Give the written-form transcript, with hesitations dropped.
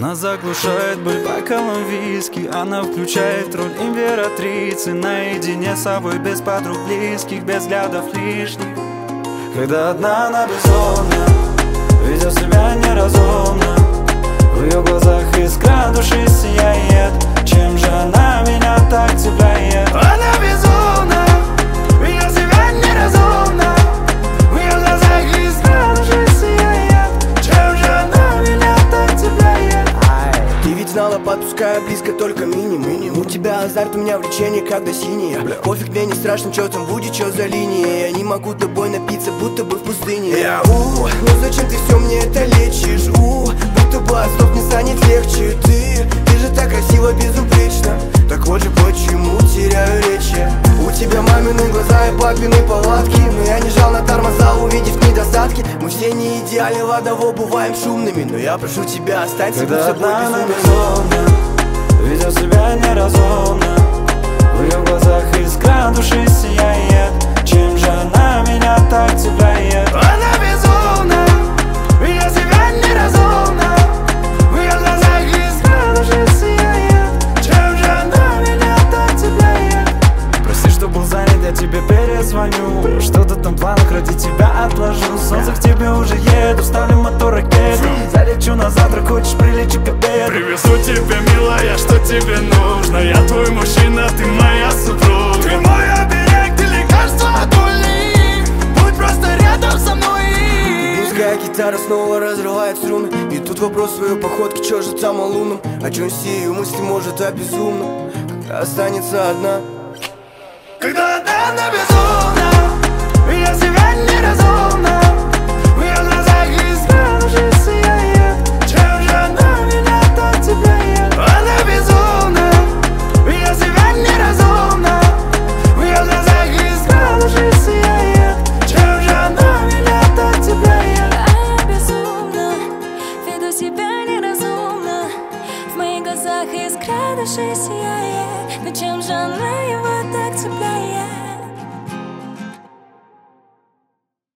Она заглушает боль бокалом виски. Она включает роль императрицы. Наедине с собой, без подруг близких, без взглядов лишних. Когда одна она безумна, ведет себя неразумно. В ее глазах искра души сияет. Чем же она меня так цепляет? Она безумна, ведет себя неразумно. В ее глазах искра души сияет. Чем же она меня так цепляет? Ты ведь знала, подпуская близко только минимум. У тебя азарт, у меня влечение, когда синяя. Пофиг, мне не страшно, что там будет, что за линия. Я не могу тобой напиться, будто бы в пустыне. Ну зачем ты все мне это лечишь? Будто бы от слов не станет легче. Ты же так красиво, безупречно. Так вот же почему теряю речи. У тебя мамины глаза и папины повадки. Но я не жал на тормоза, увидев недостатки. Мы все не идеальны, в одного бываем шумными. Но я прошу тебя, останься будь собой безумно. Ведет себя неразумно. В ее глазах искра души сияет. Чем же она меня так цепляет? Она безумна, ведет себя неразумно. В ее глазах искра души сияет. Чем же она меня так цепляет? Прости, что был занят, я тебе перезвоню. Что-то там в планах, ради тебя отложу. Солнце к тебе уже еду, ставлю мотор ракеты. Залечу на завтрак, хочешь прилечу к обеду. Привезу тебя, милая, что тебе нужно. Я твой мужчина, ты моя супруга. Ты мой оберег, ты лекарство от боли. Будь просто рядом со мной. Пускай гитара снова разрывает струны. И тут вопрос своей походки, чё же там о лунном? О чем все ее мысли, может, о безумном? Когда останется одна. Когда она безумна, ведет себя неразумно. В ее глазах искра души сияет. Чем же она меня так цепляет? Она безумна, ведет себя неразумно. В ее глазах искра души сияет. Чем же она меня так цепляет? А я безумна, веду себя неразумно. В моих глазах искра души сияет. Но чем же она его так цепляет?